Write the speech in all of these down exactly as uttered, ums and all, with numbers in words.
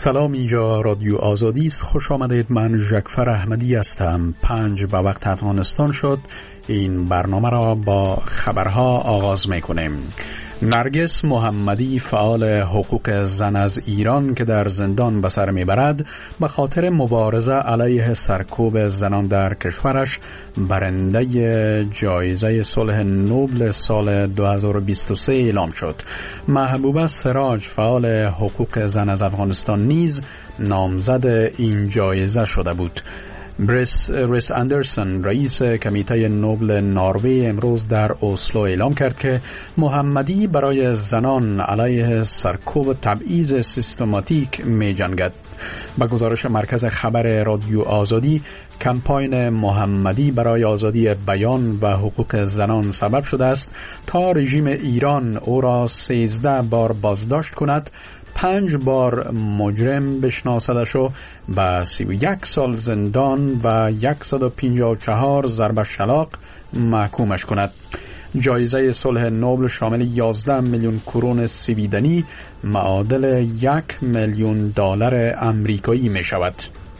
سلام، اینجا رادیو آزادی است. خوش آمدید. من ژکفر احمدی هستم. پنج به وقت افغانستان شد. این برنامه را با خبرها آغاز میکنیم. نرگس محمدی، فعال حقوق زن از ایران که در زندان به سر میبرد، به خاطر مبارزه علیه سرکوب زنان در کشورش برنده جایزه صلح نوبل سال دو هزار و بیست و سه اعلام شد. محبوبه سراج، فعال حقوق زن از افغانستان، نیز نامزد این جایزه شده بود. بریس ریس اندرسون، رئیس کمیته نوبل نروژ، امروز در اسلو اعلام کرد که محمدی برای زنان علیه سرکوب و تبعیض سیستماتیک می جنگد. با گزارش مرکز خبر رادیو آزادی، کمپاین محمدی برای آزادی بیان و حقوق زنان سبب شده است تا رژیم ایران او را سیزده بار بازداشت کند، پنج بار مجرم بشناسدش و به سی و یک سال زندان و صد و پنجاه و چهار ضرب شلاق محکومش کند. جایزه صلح نوبل شامل یازده میلیون کرون سویدنی معادل یک میلیون دلار آمریکایی می شود.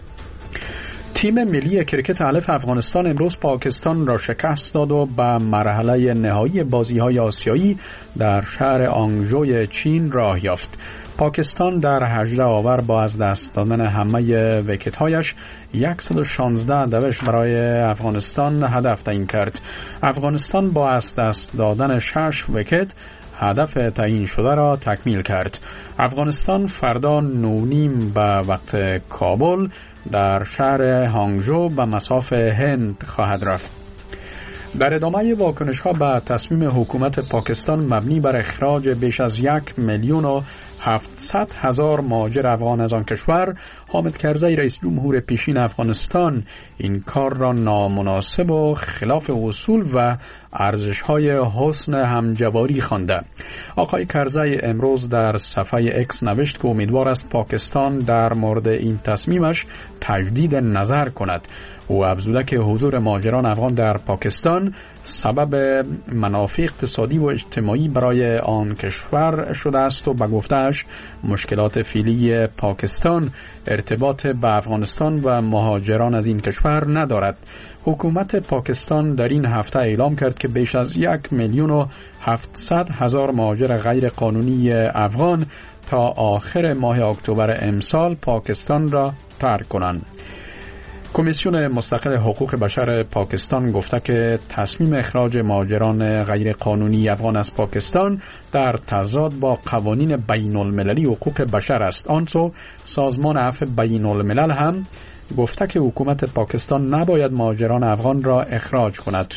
تیم ملی کرکت الف افغانستان امروز پاکستان را شکست داد و به مرحله نهایی بازی‌های آسیایی در شهر آنگژوی چین راه یافت. پاکستان در هجده آور با از دست دادن همه ویکت‌هایش صد و شانزده دوش برای افغانستان هدف تعیین کرد. افغانستان با از دست دادن شش ویکت هدف تعیین شده را تکمیل کرد. افغانستان فردا نونیم به وقت کابل در شهر هانگژو به مصاف هند خواهد رفت. در ادامه واکنش‌ها به تصمیم حکومت پاکستان مبنی بر اخراج بیش از یک میلیون و هفتصد هزار مهاجر افغان از آن کشور، حامد کرزی رئیس جمهور پیشین افغانستان این کار را نامناسب و خلاف اصول و ارزش‌های حسن همجواری خوانده. آقای کرزی امروز در صفحه اکس نوشت که امیدوار است پاکستان در مورد این تصمیمش تجدید نظر کند. او افزوده که حضور مهاجران افغان در پاکستان سبب منافع اقتصادی و اجتماعی برای آن کشور شده است و به گفته‌اش مشکلات فعلی پاکستان ارتباط به افغانستان و مهاجران از این کشور ندارد. حکومت پاکستان در این هفته اعلام کرد که بیش از یک میلیون و هفتصد هزار مهاجر غیر قانونی افغان تا آخر ماه اکتبر امسال پاکستان را ترک کنند. کمیسیون مستقل حقوق بشر پاکستان گفته که تصمیم اخراج مهاجران غیر قانونی افغان از پاکستان در تضاد با قوانین بین المللی حقوق بشر است. آنسو سازمان عفو بین الملل هم گفته که حکومت پاکستان نباید مهاجران افغان را اخراج کند.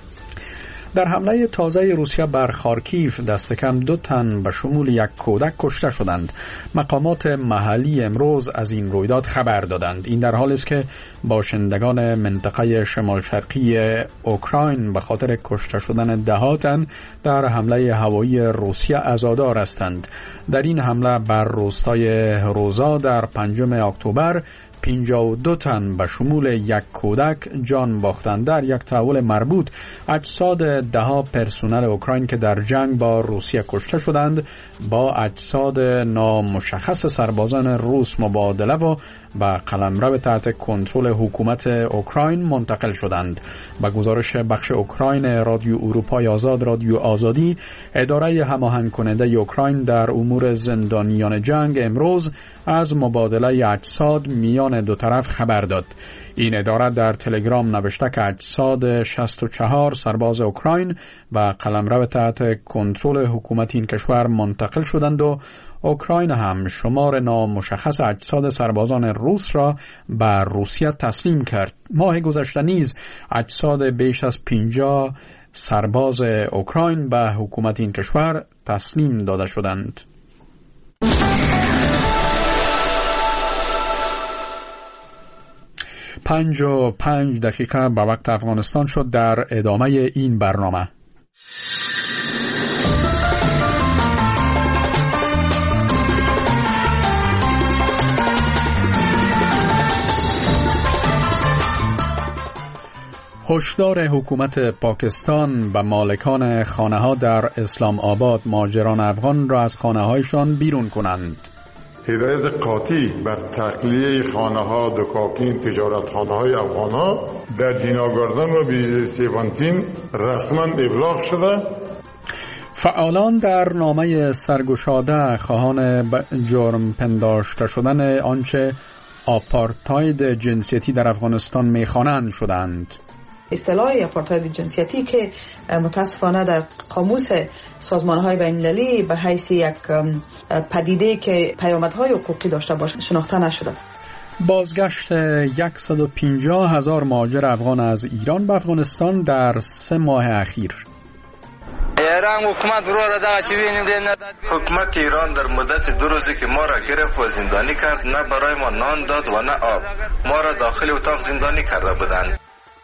در حمله تازه روسیه بر خارکیف دست کم دو تن به شمول یک کودک کشته شدند. مقامات محلی امروز از این رویداد خبر دادند. این در حالی است که باشندگان منطقه شمال شرقی اوکراین به خاطر کشته شدن ده ها تن در حمله هوایی روسیه عزادار هستند. در این حمله بر روستای روزا در پنجم اکتبر پنجاه و دو تن به شمول یک کودک جان باختند. در یک تحول مربوط اجساد ده ها پرسنل اوکراین که در جنگ با روسیه کشته شدند با اجساد نامشخص سربازان روس مبادله و به قلمرو تحت کنترل حکومت اوکراین منتقل شدند. با گزارش بخش اوکراین رادیو اروپای آزاد رادیو آزادی، اداره هماهنگ کننده اوکراین در امور زندانیان جنگ امروز از مبادله اجساد میان دو طرف خبر داد. این اداره در تلگرام نوشته که اجساد شصت و چهار سرباز اوکراین و قلمرو تحت کنترل حکومت این کشور منتقل شدند و اوکراین هم شمار نامشخص اجساد سربازان روس را به روسیه تسلیم کرد. ماه گذشته نیز اجساد بیش از پنجاه سرباز اوکراین به حکومت این کشور تسلیم داده شدند. پنج و پنج دقیقه به وقت افغانستان شد. در ادامه این برنامه هشدار حکومت پاکستان به مالکان خانه‌ها در اسلام آباد مهاجران افغان را از خانه‌هایشان بیرون کنند. هدایت قاطع بر تخلیه خانه‌ها، دکاکین، تجارتخانه‌های افغان‌ها در جناگردن و بی سیوانتین رسما ابلاغ شده. فعالان در نامه سرگشاده خواهان جرم پنداشته شدن آنچه آپارتاید جنسیتی در افغانستان می‌خوانند شدند. اصطلاح آپارتاید جنسیتی که متاسفانه در قاموس سازمان‌های بین‌المللی به حیث یک پدیده که پیامدهای حقوقی داشته باشد شناخته نشده. بازگشت صد و پنجاه هزار مهاجر افغان از ایران به افغانستان در سه ماه اخیر. حکومت ایران در مدت دو روزی که ما را گرفت و زندانی کرد، نه برای ما نان داد و نه آب. ما را داخل اتاق زندانی کرده بودند.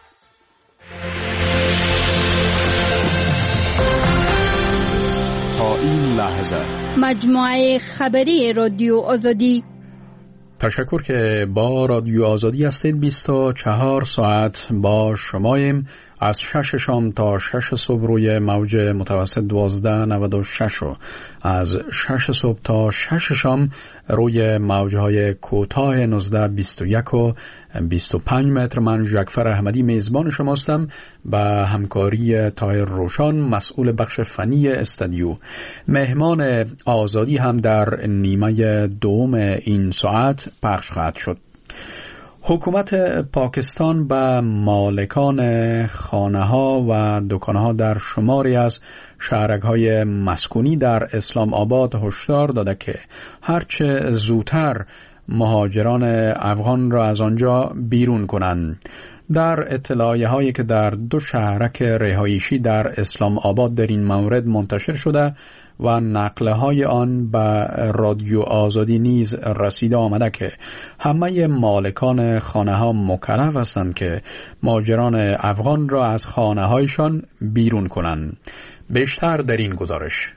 تا این لحظه مجموعه خبری رادیو آزادی. تشکر که با رادیو آزادی هستید. بیست و چهار ساعت با شماییم، از شش شام تا شش صبح روی موج متوسط دوازده نود و شش و از شش صبح تا شش شام روی موجهای کوتاه نوزده بیست و یک و بیست و پنج متر. من ژکفر احمدی میزبان شماستم با همکاری طاهر روشان مسئول بخش فنی استودیو. مهمان آزادی هم در نیمه دوم این ساعت پخش خواهد شد. حکومت پاکستان به مالکان خانه‌ها و دکان‌ها در شماری از شهرک‌های مسکونی در اسلام آباد هشدار داده که هرچه زودتر مهاجران افغان را از آنجا بیرون کنند. در اطلاعیه هایی که در دو شهرک رهایشی در اسلام آباد در این مورد منتشر شده و نقله های آن به رادیو آزادی نیز رسیده آمده که همه مالکان خانه ها مکلف هستند که مهاجران افغان را از خانه هایشان بیرون کنند. بیشتر در این گزارش.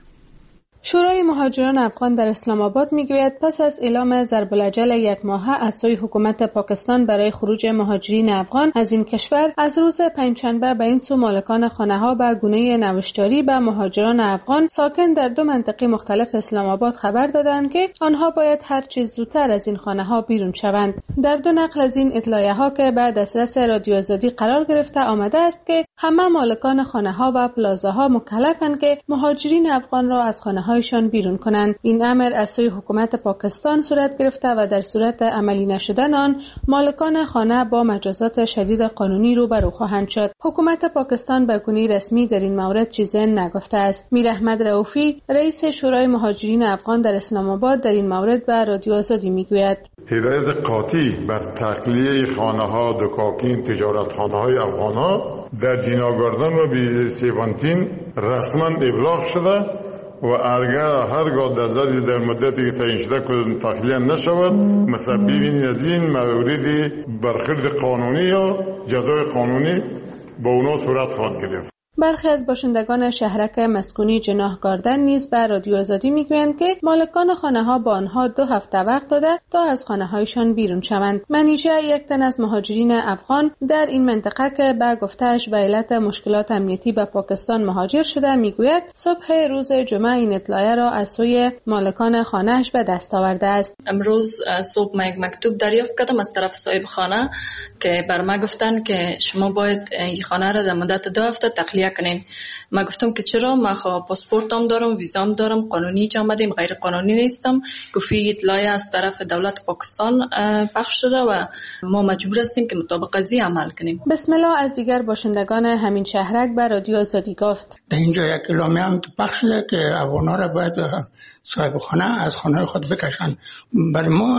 شورای مهاجران افغان در اسلام آباد میگوید پس از اعلام ضرب الاجل یک ماهه از سوی حکومت پاکستان برای خروج مهاجرین افغان از این کشور، از روز پنجشنبه به این سو مالکان خانه‌ها به گونه نوشتاری به مهاجران افغان ساکن در دو منطقه مختلف اسلام آباد خبر دادند که آنها باید هر چه زودتر از این خانه‌ها بیرون شوند. در دو نقل از این اطلاعیه‌ها که به دسترس رادیو آزادی قرار گرفته آمده است که همه مالکان خانه‌ها و پلازاها مکلفند که مهاجرین افغان را از خانه‌ها هایشان بیرون کنند. این امر از سوی حکومت پاکستان صورت گرفته و در صورت عملی نشدن آن مالکان خانه با مجازات شدید قانونی روبرو خواهند شد. حکومت پاکستان به گونه رسمی در این مورد چیزی نگفته است. میر احمد رؤوفی رئیس شورای مهاجرین افغان در اسلام آباد در این مورد به رادیو آزادی میگوید هدایت قاطع بر تخلیه خانه‌ها، دکاکین، تجارتخانه‌های افغان‌ها در جناگردن و بی سیوانتین رسما ابلاغ شده و اگر هرگاه در ظرف در مدتی که تعیین شده که تخلیه نشود مسببین از این موردی برخورد قانونی یا جزای قانونی با اونا صورت خواهد گرفت. برخی از باشندگان شهرک مسکونی جناح گاردن نیز به رادیو آزادی میگویند که مالکان خانه‌ها با آنها دو هفته وقت داده تا از خانه‌هایشان بیرون شوند. منیژه یک تن از مهاجرین افغان در این منطقه که به گفته‌اش به علت مشکلات امنیتی به پاکستان مهاجر شده میگوید صبح روز جمعه این اطلاعیه را از سوی مالکان خانه‌اش به دست آورده است. امروز صبح من یک مکتوب دریافت کردم از طرف صاحب خانه که بر ما گفتن که شما باید این خانه را در مدت دو هفته تخلیه کنین. ما گفتم که چرا؟ ما خب پاسپورتم دارم، ویزام دارم، قانونی جا آمدیم، غیر قانونی نیستم. گفتی اطلاعیه از طرف دولت پاکستان پخش شده و ما مجبور هستیم که مطابق قضیه عمل کنیم. بسم الله از دیگر باشندگان همین شهرک به رادیو آزادی گفت در اینجا یک اعلامیه هم پخش شده که افغانا را باید صاحب خانه از خانه خود بکشن. برای ما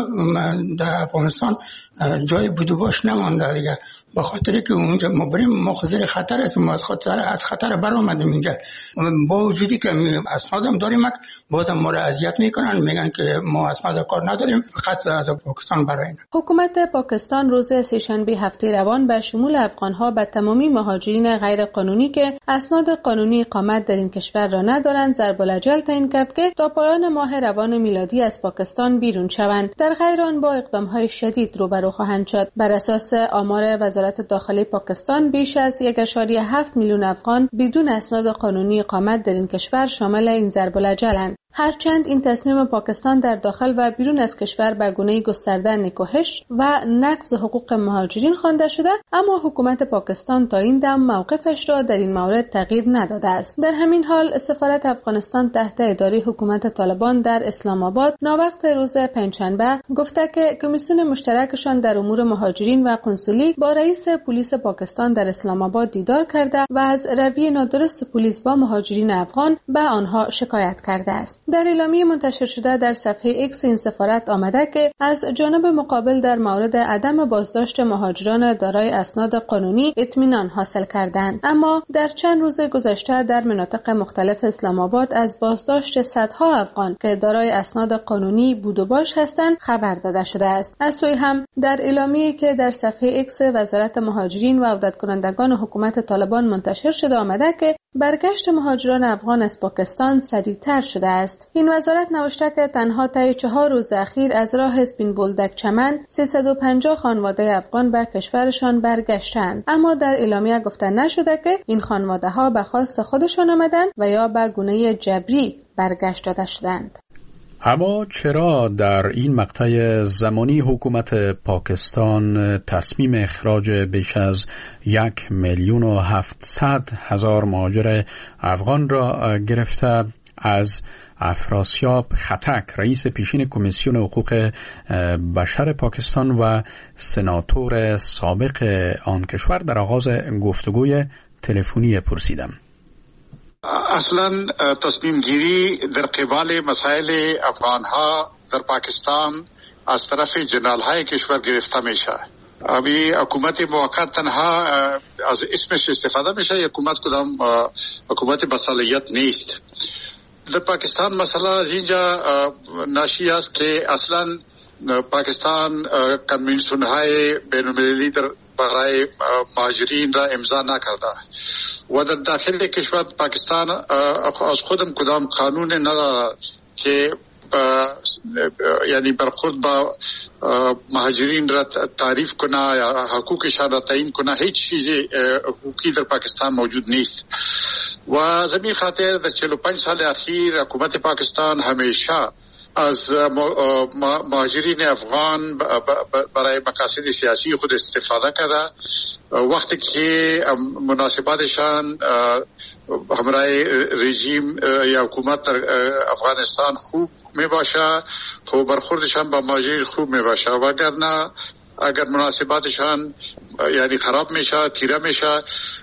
در افغانستان جای بود و باش نمانده دیگه، به خاطر که اونجا ما بریم ما خطر خطر است، ما از خطر از خطر برآمدیم اینجا. با وجودی که اسنادم داریم بازم ما را اذیت میکنن، میگن که ما اسناد کار نداریم، فقط از پاکستان برایم. حکومت پاکستان روز سه‌شنبه هفته روان به شمول افغانها به تمامی مهاجرین غیر قانونی که اسناد قانونی اقامت در این کشور را ندارند ضرب الاجل تعیین کرد که تا پایان ماه روان میلادی از پاکستان بیرون شوند. در غیر آن با اقدام‌های شدید روبرو خواهند شد. بر اساس آمار وزارت داخلی پاکستان بیش از یک ممیز هفت میلیون افغان بدون اسناد قانونی اقامت در این کشور شامل این ضرب الاجلند. هرچند این تصمیم پاکستان در داخل و بیرون از کشور به گونه‌ای گسترده نکوهش و نقض حقوق مهاجرین خوانده شده، اما حکومت پاکستان تا این دم موقفش را در این مورد تغییر نداده است. در همین حال سفارت افغانستان تحت اداره حکومت طالبان در اسلام آباد ناوقت روز پنجشنبه گفته که کمیسیون مشترکشان در امور مهاجرین و قنسولی با رئیس پلیس پاکستان در اسلام آباد دیدار کرده و از رویه نادرست پلیس با مهاجرین افغان به آنها شکایت کرده است. در اعلامیه منتشر شده در صفحه ایکس این سفارت آمده که از جانب مقابل در مورد عدم بازداشت مهاجران دارای اسناد قانونی اطمینان حاصل کردند، اما در چند روز گذشته در مناطق مختلف اسلام آباد از بازداشت صدها افغان که دارای اسناد قانونی بود و باش هستند خبر داده شده است. از سوی هم در اعلامیه‌ای که در صفحه ایکس وزارت مهاجرین و عودت کنندگان حکومت طالبان منتشر شده آمده که برگشت مهاجران افغان از پاکستان سریعتر شده است. این وزارت نوشته که تنها طی چهار روز اخیر از راه اسپین بولدک چمن سیصد و پنجاه خانواده افغان به کشورشان برگشتند، اما در اعلامیه گفته نشده که این خانواده ها به خواست خودشان آمدند و یا به گونه جبری برگشت داده شدند. اما چرا در این مقطع زمانی حکومت پاکستان تصمیم اخراج بیش از یک میلیون و هفتصد هزار مهاجر افغان را گرفته؟ از افراسیاب خطک، رئیس پیشین کمیسیون حقوق بشر پاکستان و سناتور سابق آن کشور در آغاز گفتگوی تلفنی پرسیدم. اصلا تصمیم گیری در قبال مسائل افغان ها در پاکستان از طرف جنرال های کشور گرفته میشه. ابھی حکومت موقت تنها از اسمش استفاده میشه. حکومت کدام حکومت بصلاحیت نیست. در پاکستان مسئله از اینجا ناشی است که اصلا پاکستان کنوانسیون های بین المللی در برای مهاجرین را امضا نکرده و در داخل کشور پاکستان از خودم کدام قانون نداره که یعنی برخورد با مهاجرین را تعریف کنه یا حقوقشان را تعیین کنه. هیچ چیز حقوقی در پاکستان موجود نیست و زمین خاطر در چهل و پنج سال اخیر حکومت پاکستان همیشه از مهاجرین افغان برای مقاصد سیاسی خود استفاده کرده. وقتی که مناسباتشان همراه رژیم یا حکومت در افغانستان خوب می باشه تو برخوردشان با مهاجرین خوب می باشه، وگرنه اگر مناسباتشان یعنی خراب میشه، تیره میشه،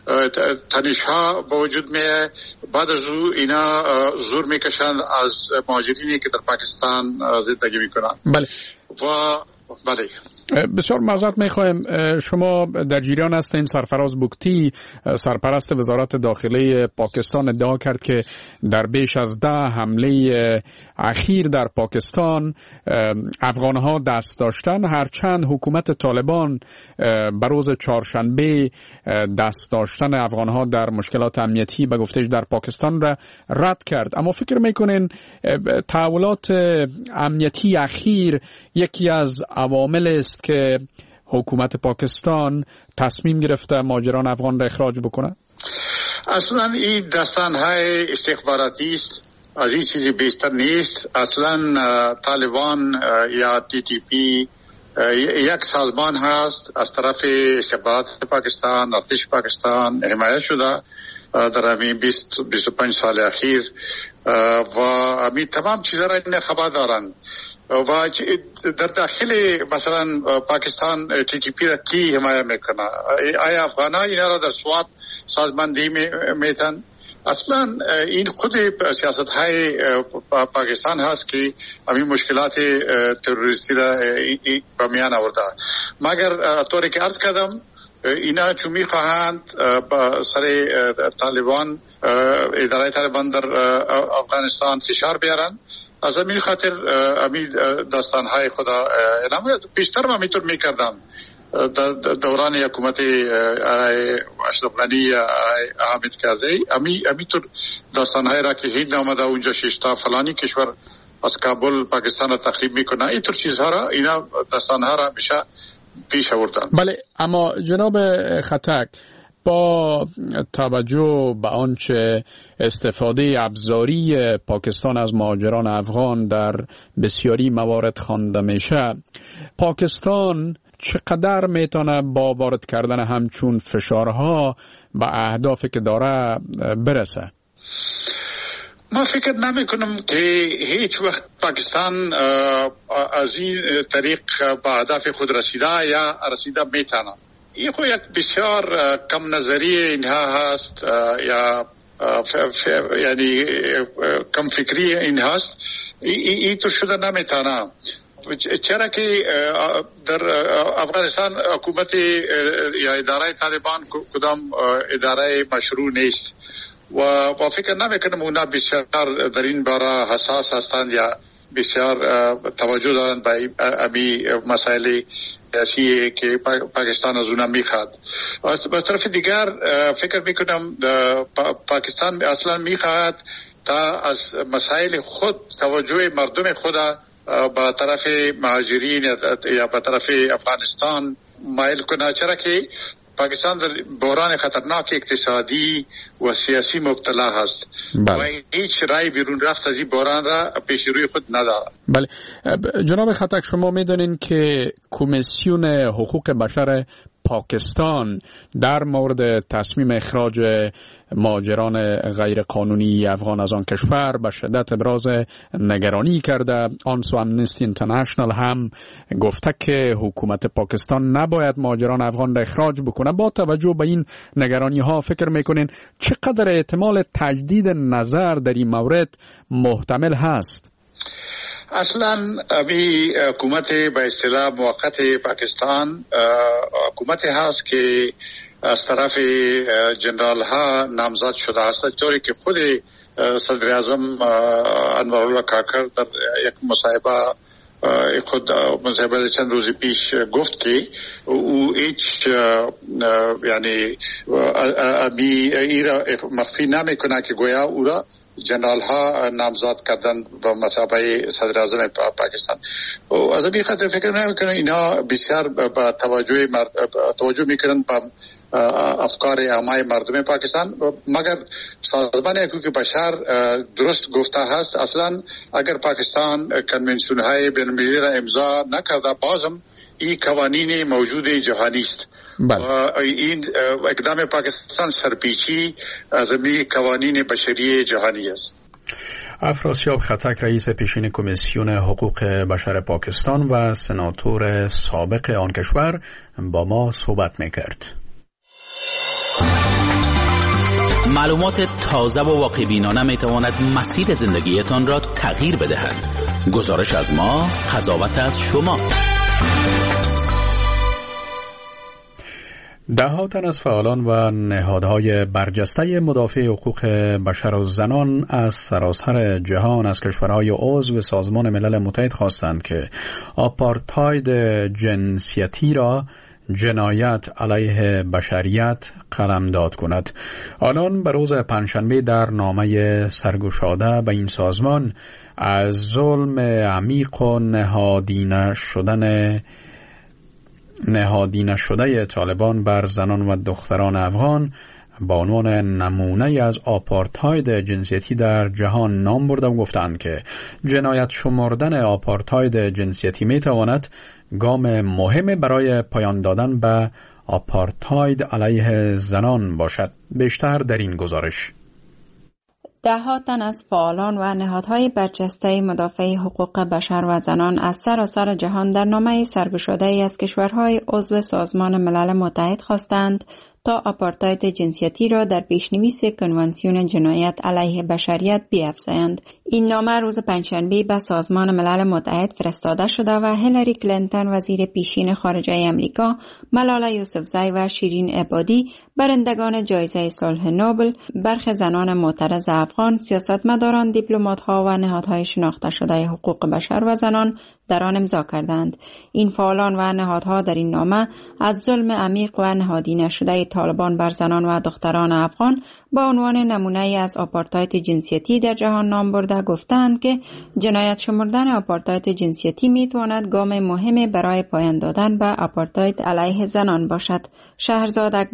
تنش‌ها با وجود میه، بعد از او اینا زور میکشند از مهاجرینی که در پاکستان زندگی میکنند. بله. و بله. بسیار معذرت میخوایم، شما در جریان هستین. سرفراز بگتی سرپرست وزارت داخله پاکستان ادعا کرد که در بیش از ده حمله اخیر در پاکستان افغانها دست داشتن، هرچند حکومت طالبان بر روز چهارشنبه دست داشتن افغانها در مشکلات امنیتی به گفتش در پاکستان را رد کرد. اما فکر میکنین تحولات امنیتی اخیر یکی از عوامل است که حکومت پاکستان تصمیم گرفته مهاجران افغان را اخراج بکنه؟ اصلا این داستان‌های استخباراتی است، از این چیزی بیشتر نیست. اصلا طالبان یا تی تی پی یک سازمان هست از طرف استخبارات پاکستان، ارتش پاکستان حمایت شده در همین بیست بیست و پنج سال اخیر و همین تمام چیزها را این خبر دارند و در داخل مثلا پاکستان تی تی پی را کی حمایت میکنه؟ آیا افغان ها اینا را در سوات سازماندهی میتن؟ اصلا این خود سیاست های پاکستان هست که همین مشکلات تروریستی را به میان آورده. مگر طوری که عرض کردم اینا چون میخواهند با سر طالبان، اداره طالبان در افغانستان فشار بیارن، از همین خاطر همین داستانهای خدا اعلام پیشتر ما میتون میکردم دوران حکومت اشرف غنی یا حامد کرزی همینطور داستانهای را که هند آمده اونجا ششتا فلانی کشور از کابل پاکستان را تخریب میکنه، اینطور چیزها را اینا داستانها را میشه پیش آوردن. بله، اما جناب خطک، با توجه به آنچه استفاده ابزاری پاکستان از مهاجران افغان در بسیاری موارد خوانده میشه، پاکستان چقدر میتونه با وارد کردن همچون فشارها به اهدافی که داره برسه؟ ما فکر نمی کنم که هیچ وقت پاکستان از این طریق به اهداف خود رسیده یا رسیده میتونه. این خو یک بسیار کم نظری اینها هست یا یعنی کم فکری این هست. این تو شده نمیتونه، چرا که در افغانستان حکومت یا اداره طالبان کدام اداره مشروع نیست و با فکر نمیکنم اونا بسیار در این باره حساس هستند یا بسیار توجه دارند به امی مسائل سیاسی که پاکستان از اونا میخواد. از طرف دیگر فکر میکنم پاکستان اصلا میخواد تا از مسائل خود توجه مردم خود با طرف مهاجرین یا با طرف افغانستان مایل کنه، چرا که پاکستان در بحران خطرناک اقتصادی و سیاسی مبتلا هست بله. و هیچ رای بیرون رفت از این بحران را پیش روی خود نداره. بله جناب خطک، شما میدونین که کمیسیون حقوق بشر پاکستان در مورد تصمیم اخراج مهاجران غیر قانونی افغان از آن کشور به شدت ابراز نگرانی کرده. آنسو امنستی اینترنشنال هم گفته که حکومت پاکستان نباید مهاجران افغان را اخراج بکنه. با توجه به این نگرانی ها فکر میکنین چقدر احتمال تجدید نظر در این مورد محتمل هست؟ اصلا ابی حکومت به اصطلاح موقت پاکستان حکومت هست که از طرف جنرال ها نامزد شده است، طوری که خود صدر اعظم انوارالله کاکر در یک مصاحبه خود مصاحبه چند روز پیش گفت که او هیچ یعنی ابی ایرا مخفی نمی کنه که گویا او را جنرال ها نامزد کردن به مثابه صدر اعظم پاکستان. و از این خاطر فکر نمیکنم اینا بسیار با توجه مرد... توجه میکنن به افکار عامه مردم پاکستان، مگر سازمان حقوق بشر درست گفته هست اصلا اگر پاکستان کنونسیون های بین المللی را امضا نکرده بازم این قوانین موجود جهانی است. این اقدام پاکستان سرپیچی از این قوانین بشری جهانی است. افراسیاب خطک، رئیس پیشین کمیسیون حقوق بشر پاکستان و سناتور سابق آن کشور، با ما صحبت میکرد. معلومات تازه و واقع بینانه می تواند مسیر زندگیتان را تغییر بدهد. گزارش از ما، قضاوت از شما. ده‌ها تن از فعالان و نهادهای برجسته مدافع حقوق بشر و زنان از سراسر جهان از کشورهای عضو سازمان ملل متحد خواستند که آپارتاید جنسیتی را جنایت علیه بشریت قلمداد کند. آنان به روز پنجشنبه در نامه سرگشاده به این سازمان از ظلم عمیق و نهادینه شدن نهادینه شده طالبان بر زنان و دختران افغان با عنوان نمونه از آپارتاید جنسیتی در جهان نام برده و گفتند که جنایت شمردن آپارتاید جنسیتی می تواند گام مهم برای پایان دادن به آپارتاید علیه زنان باشد. بیشتر در این گزارش. ده‌ها تن از فعالان و نهادهای برجسته مدافع حقوق بشر و زنان از سراسر جهان در نامه سرگشاده‌ای از کشورهای عضو سازمان ملل متحد خواستند تا آپارتاید جنسیتی را در پیش‌نویس کنوانسیون جنایت علیه بشریت بیفزایند. این نامه روز پنجشنبه به سازمان ملل متحد فرستاده شده و هیلاری کلینتون وزیر پیشین خارجه آمریکا، ملاله یوسفزئی و شیرین عبادی برندگان جایزه صلح نوبل، برخی زنان معترض افغان، سیاستمداران، دیپلمات‌ها و نهادهای شناخته شده حقوق بشر و زنان در آن امضا کردند. این فعالان و نهادها در این نامه از ظلم عمیق و نهادینه شده طالبان بر زنان و دختران افغان با عنوان نمونه از آپارتاید جنسیتی در جهان نام برده گفتند که جنایت شمردن آپارتاید جنسیتی میتواند گام مهمی برای پایان دادن به آپارتاید علیه زنان باشد. شهرزاد اکبر، رئیس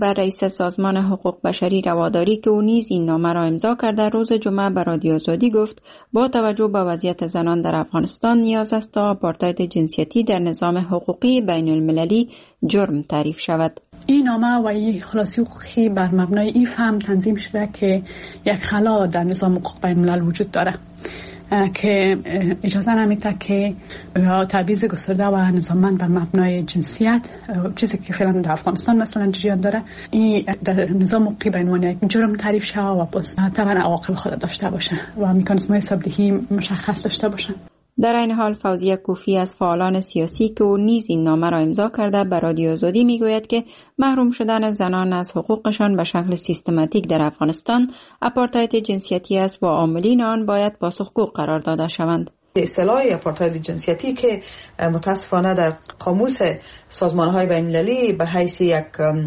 مسئولیت سازمان حقوق بشری رواداری که او نیز این نامه را امضا کرده روز جمعه به رادیو آزادی گفت با توجه به وضعیت زنان در افغانستان نیاز است تا آپارتاید جنسیتی در نظام حقوقی بین المللی جرم تعریف شود. این نامه و این خلاصی حقوقی بر مبنای این فهم تنظیم شده که یک خلا در نظام حقوق بین الملل وجود داره که اجازه نمیده که تبعیض گسترده و نظاممند بر مبنای جنسیت، چیزی که فعلا در افغانستان مثلا جریان داره، این در نظام حقوقی به عنوان یک جرم تعریف شود و باز طبعا عواقب خود داشته باشه و مکانیزم‌های حسابدهی مشخص داشته باشه. در این حال فوزیه کوفی از فعالان سیاسی که او نیز این نامه را امضا کرده به رادیو آزادی میگوید که محروم شدن زنان از حقوقشان به شکل سیستماتیک در افغانستان آپارتاید جنسیتی است و عاملین آن باید پاسخگو قرار داده شوند. اصطلاح آپارتاید جنسیتی که متاسفانه در قاموس سازمان‌های بین‌المللی به حیث یک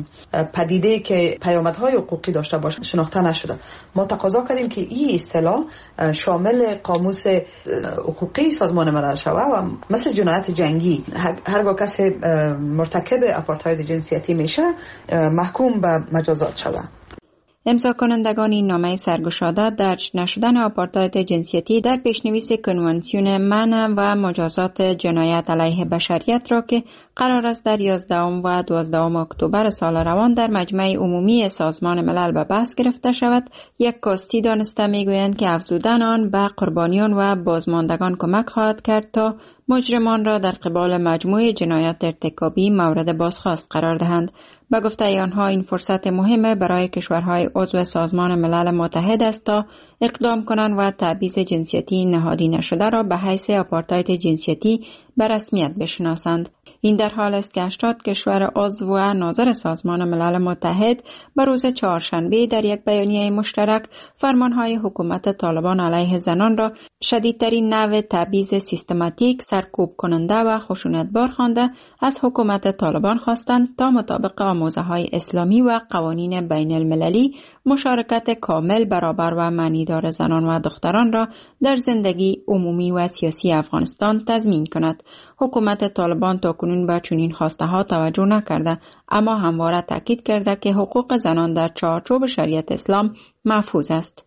پدیده که پیامدهای حقوقی داشته باشه شناخته نشده. ما تقاضا کردیم که این اصطلاح شامل قاموس حقوقی سازمان ملل شود و مثل جنایت جنگی هرگاه کسی مرتکب آپارتاید جنسیتی میشه محکوم به مجازات شود. امضا کنندگان این نامه سرگشاده درج نشدن آپارتاید جنسیتی در پیشنویس کنوانسیون منع و مجازات جنایت علیه بشریت را که قرار است در یازدهم و دوازدهم اکتبر سال روان در مجمع عمومی سازمان ملل به بحث گرفته شود، یک کاستی دانسته میگویند که افزودن آن به قربانیان و بازماندگان کمک خواهد کرد تا مجرمان را در قبال مجموعه جنایات ارتکابی مورد بازخواست قرار دهند. به گفته آنها این فرصت مهمه برای کشورهای عضو سازمان ملل متحد است تا اقدام کنند و تبعیض جنسیتی نهادی نشده را به حیث آپارتاید جنسیتی به رسمیت بشناسند. این در حال است که هشتاد کشور عضو و ناظر سازمان ملل متحد به روز چهارشنبه در یک بیانیه مشترک فرمانهای حکومت طالبان علیه زنان را شدیدترین نوع تبعیض سیستماتیک، سرکوب کننده و خشونتبار خوانده از حکومت طالبان خواستند تا مطابق آموزه‌های اسلامی و قوانین بین المللی مشارکت کامل، برابر و معنیدار زنان و دختران را در زندگی عمومی و سیاسی افغانستان تضمین کند. حکومت طالبان تاکنون به چنین خواسته ها توجه نکرده، اما همواره تاکید کرده که حقوق زنان در چارچوب شریعت اسلام محفوظ است.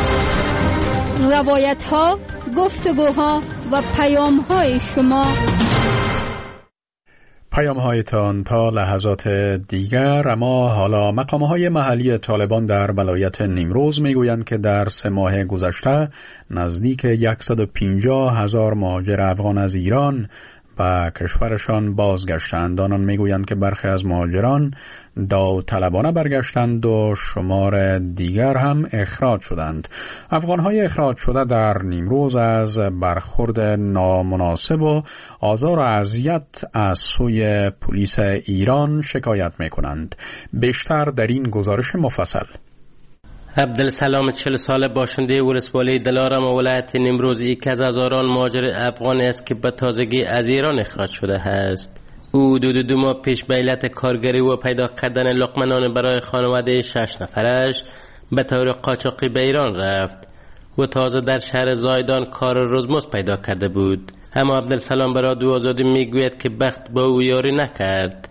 روایت ها، گفتگوها و پیام های شما، پیام هایتان تا لحظات دیگر. اما حالا مقامه های محلی طالبان در ولایت نیمروز میگویند که در سه ماه گذشته نزدیک صد و پنجاه هزار مهاجر افغان از ایران به کشورشان بازگشتند. آنان میگویند که برخی از مهاجران داوطلبانه برگشتند و شمار دیگر هم اخراج شدند. افغانهای اخراج شده در نیمروز از برخورد نامناسب و آزار و اذیت از سوی پلیس ایران شکایت میکنند. بیشتر در این گزارش مفصل. عبدالسلام چهل ساله باشنده ولسوالی دلارم و ولایت نیمروز یکی از هزاران مهاجر افغانی است که به تازگی از ایران اخراج شده است. او دو دو دو ماه پیش به علت کارگری و پیدا کردن لقمه نان برای خانواده شش نفرش به طور قاچاقی به ایران رفت و تازه در شهر زایدان کار روزمزد پیدا کرده بود. اما عبدالسلام به رادیو آزادی میگوید که بخت با او یاری نکرد.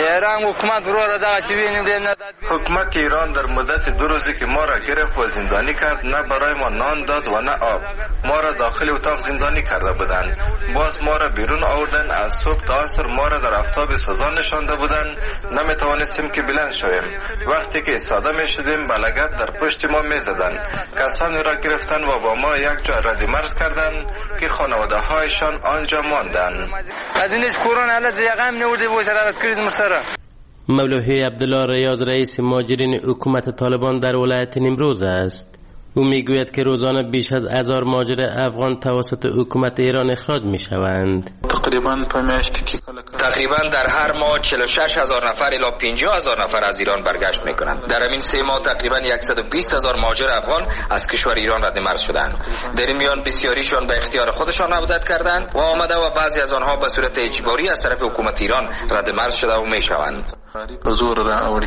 حکومت ایران در مدت دو روزی که ما را گرفت و زندانی کرد نه برای ما نان داد و نه آب. ما را داخل اتاق زندانی کرده بودند. باز ما را بیرون آوردن. از صبح تا عصر ما را در آفتاب سوزان نشانده بودند. نمیتوانستیم که بلند شویم. وقتی که ایستاده میشدیم بلگت در پشت ما میزدند. کسانی را گرفتن و با ما یک جا رد مرز کردند که خانواده هایشان آنجا ماندند. از اینش کورون حالا دیگه هم نورده وزارت کرد مرسر. مولوی عبدالله ریاض رئیس مهاجرین حکومت طالبان در ولایت نیمروز است. او میگوید که روزانه بیش از هزار مهاجر افغان توسط حکومت ایران اخراج میشوند. تقریبا تقریبا در هر ماه چهل و شش هزار نفر الی پنجاه هزار نفر از ایران برگشت میکنند. در همین سه ماه تقریبا صد و بیست هزار مهاجر افغان از کشور ایران رد مرز شدند. در این میان بسیاریشان به اختیار خودشان عودت کردند و آمده و بعضی از آنها به صورت اجباری از طرف حکومت ایران رد مرز شده و میشوند.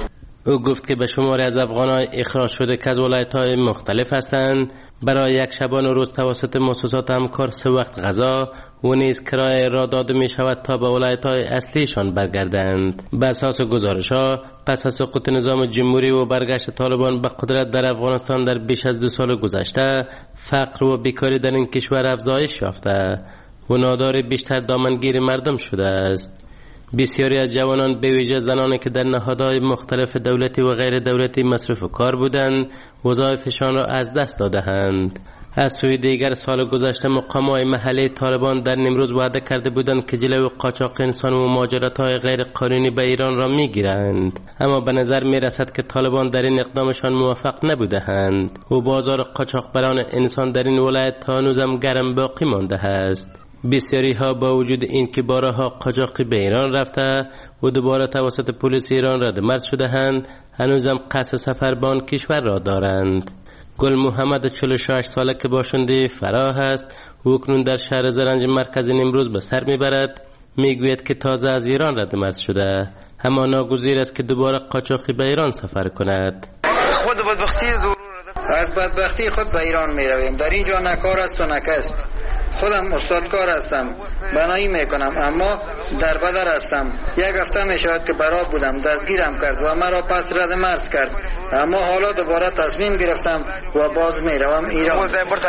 او گفت که به شماری از افغان‌های اخراج شده که از ولایت‌های مختلف هستند برای یک شبان و روز توسط مؤسسات همکار سه وقت غذا و نیز کرایه را داده می شود تا به ولایت‌های اصلیشان برگردند. به اساس گزارش‌ها پس از سقوط نظام جمهوری و برگشت طالبان به قدرت در افغانستان در بیش از دو سال گذشته، فقر و بیکاری در این کشور افزایش یافته و ناداری بیشتر دامنگیر مردم شده است. بسیاری از جوانان به ویژه زنانی که در نهادهای مختلف دولتی و غیر دولتی مصروف کار بودند وظایفشان را از دست داده‌اند. از سوی دیگر سال گذشته مقام‌های محلی طالبان در نیمروز وعده کرده بودند که جلوی قاچاق انسان و مهاجرت‌های غیر قانونی به ایران را می‌گیرند، اما به نظر می‌رسد که طالبان در این اقدامشان موفق نبوده‌اند و بازار قاچاقبران انسان در این ولایت تا هنوزم گرم باقی مانده است. بسیاری ها با وجود این که بارها قاچاقی به ایران رفته و دوباره توسط پلیس ایران ردمرد شده‌اند، هنوزم قصد سفر به آن کشور را دارند. گل محمد چهل و شش ساله که باشنده فراه است و اکنون در شهر زرنج مرکز نیمروز به سر میبرد، میگوید که تازه از ایران ردمرد شده، اما ناگزیر است که دوباره قاچاقی به ایران سفر کند. خود بدبختی از بدبختی خود به ایران میرویم. در اینجا نه کار است و نه کسب. خودم استادکار هستم، بنایی میکنم، اما در بدر هستم. یک هفته میشود که برا بودم، دستگیرم کرد و مرا پس رد مرز کرد، اما حالا دوباره تصمیم گرفتم و باز میروم ایران.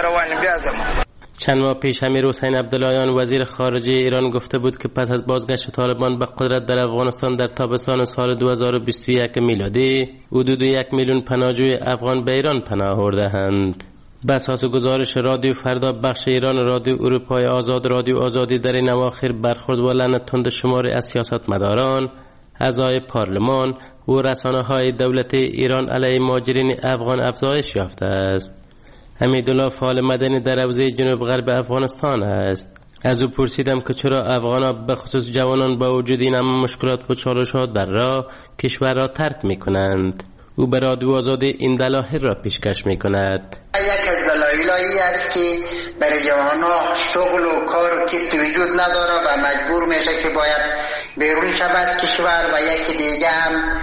چند ماه پیش امیر حسین عبداللهیان وزیر خارجه ایران گفته بود که پس از بازگشت طالبان به قدرت در افغانستان در تابستان سال دو هزار و بیست و یک میلادی حدود یک میلیون پناهجوی افغان به ایران پناه برده‌اند. به اساس گزارش رادیو فردا بخش ایران رادیو اروپای آزاد رادیو آزادی در این اواخر برخورد و لعنت تند شماری از سیاستمداران، اعضای پارلمان و رسانه‌های دولتی ایران علیه مهاجرین افغان افزایش یافته است. حمیدالله فعال مدنی در حوزه جنوب غرب افغانستان است. از او پرسیدم که چرا افغان‌ها به خصوص جوانان با وجود این همه مشکلات و چالش‌ها در راه کشور را ترک می‌کنند. او به رادیو آزادی این دلایل را پیشکش می‌کند. یک از دلایلی است که برای جوانان شغل و کار و کسب وجود نداره و مجبور میشه که باید بیرون شود از کشور، و یکی دیگه هم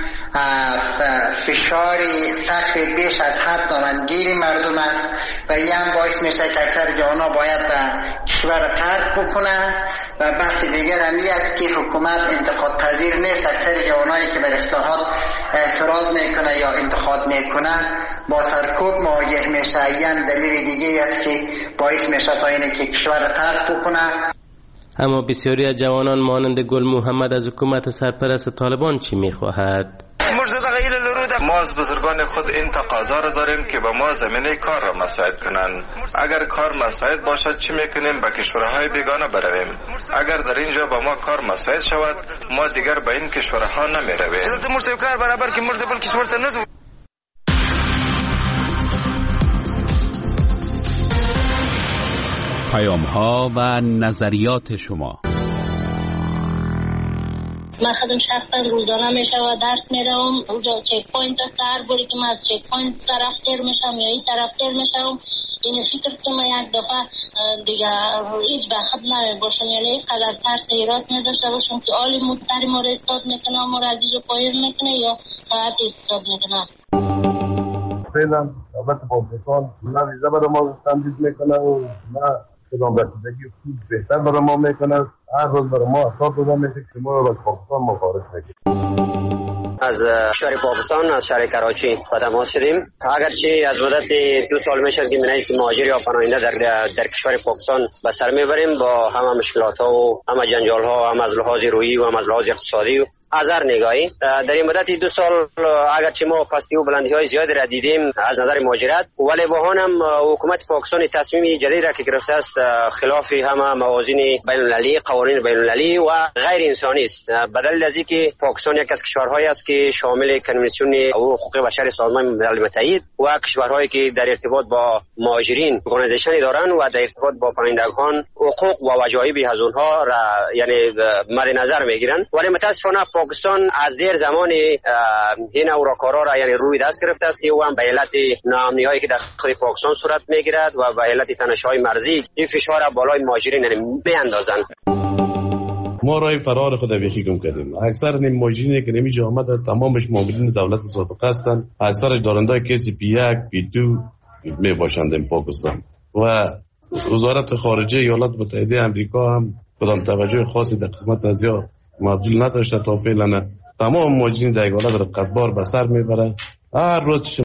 فشار فقر بیش از حد دامنگیر مردم است و این هم باعث میشه که اکثر جوانان باید کشور ترک بکنه. و بحث دیگر هم این است که حکومت انتقاد پذیر نیست. اکثر جوانایی که بر اصلاحات اعتراض میکنه یا انتقاد میکنه با سرکوب مواجه میشه. این دلیل دیگه است که باعث میشه تا اینه که کشور ترک بکنه. اما بسیاری از جوانان مانند گل محمد از حکومت سرپرست طالبان چی میخواهد؟ ما از بزرگان خود این تقاضا را داریم که به ما زمینه کار را مساعد کنند. اگر کار مساعد باشد چی میکنیم؟ به کشورهای بیگانه برویم. اگر در اینجا به ما کار مساعد شود ما دیگر به این کشورها نمیرویم. پیام ها و نظریات شما. من خودم شخصا روزانه میشم و درس میرم. اونجا چک پوینت است، هر باری که من از چک پوینت طرف تیر میشم یا این طرف تیر میشم، این فکر که من یک دفعه دیگه هیچ به خود نباشم، یعنی قدر ترس راست نداشته باشم که آلی مدتری ما را استاد میکنه، ما را از اینجا پایر میکنه یا ساعت استاد میکنه. فعلا دولت پاکستان نه ویزا برای ما تمدید میکنه و نه کدام رسیدگی خوب بهتر برای ما میکنه. هر روز برای ما اصلاح داده میشه که ما رو از پاکستان ما خارج نکنیم. از شهر پاکستان از شهر کراچی با تماس شدیم. اگرچه از مدت دو سال میشه که منیس مهاجر یا پناهنده در در کشور پاکستان به سر میبریم با همه مشکلات ها و همه جنجال ها، هم از لحاظ روحی و هم از لحاظ اقتصادی و از هر نگاهی. در این مدت دو سال اگرچه ما پستی و بلندی های زیادی را دیدیم از نظر مهاجرت، ولی با هم حکومت پاکستان تصمیم جدید را که گرفته است خلاف همه موازین بین المللی، قوانین بین المللی و غیر انسانی است. بدل از اینکه پاکستان یک از کشورهایی است که شامل کنوانسیون حقوق بشر سازمان ملل متحد و کشورهایی که در ارتباط با مهاجرین ارگانیزیشنی دارند و در ارتباط با پناهندگان حقوق و وجایب از اونها را یعنی مد نظر میگیرند، ولی متاسفانه پاکستان از دیر زمان این اوراکارا را یعنی روی دست گرفته است و هم به علت ناامنی‌هایی که در خود پاکستان صورت میگیرد و به علت تنش‌های مرزی این فشار بالای مهاجرین یعنی میاندازند. ما راه فرار خود بیخی گم کردیم. اکثر نیم ماجینی که نمیشه آمده تمامش مامورین دولت سابقه هستند، اکثرش دارنده کسی پی یک پی دو می باشند در پاکستان و وزارت خارجه ایالات متحده آمریکا هم کدام توجه خاصی در قسمت از یا مبذول نداشته تا فعلا. تمام ماجرین در ایالات رقتبار به سر میبره. هر روز